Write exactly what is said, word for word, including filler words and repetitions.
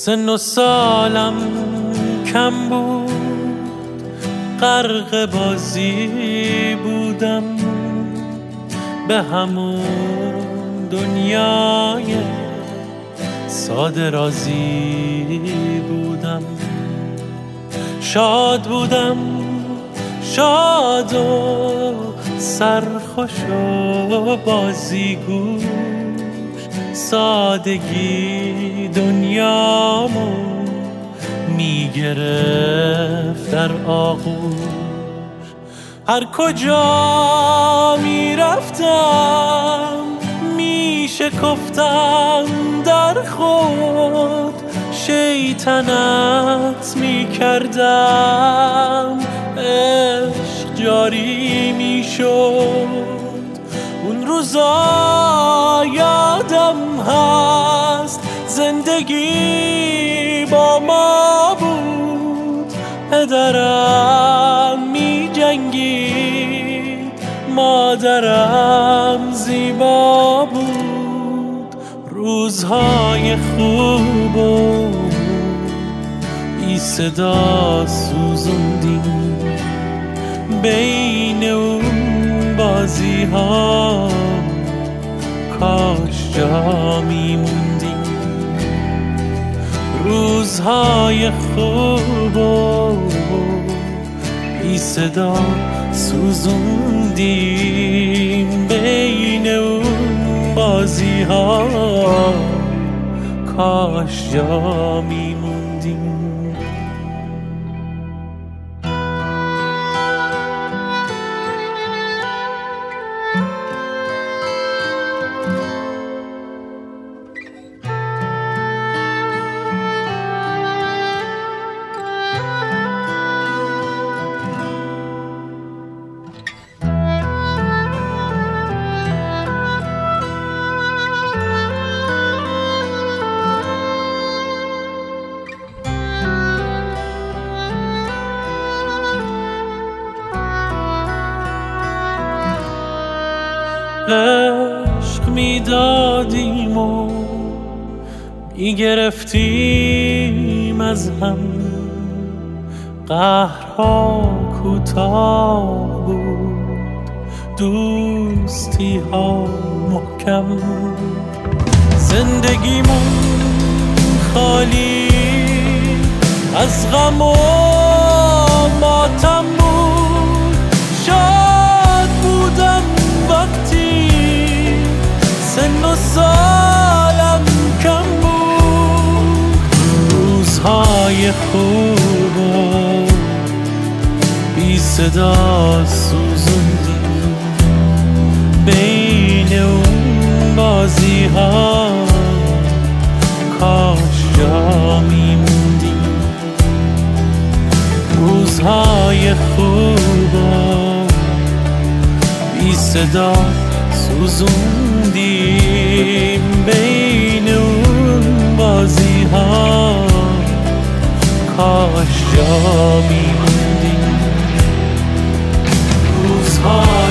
سن و سالم کم بود، غرق بازی بودم، به همون دنیای ساده رازی بودم. شاد بودم، شاد و سرخوش و بازیگوش، سادگی دنیامو میگرفت در آغوش. هر کجا میرفتم میشکفتم در خود، شیطنت میکردم عشق جاری میشد. اون روزا یادم هست زندگی با ما بود، پدرم می جنگید، مادرم زیبا بود. روزهای خوب و بی صدا سوزوندیم بین اون بازی ها، کاش جا میموندیم. روزهای خوب و بی صدا سوزوندیم بین اون بازی ها، کاش جا میموندیم. عشق میدادیم و میگرفتیم از هم، قهرها کوتاه بود، دوستی ها محکم. زندگیمون خالی از غم و ماتم بود، شاد بودم وقتی سن و سالم کم بود. روزهای خوب و بی صدا سوزوندیم بین اون بازی ها، کاش جا میموندیم. روزهای خوب و بی صدا سوزوندیم بین اون بازی ها، کاش جا میموندیم. روزها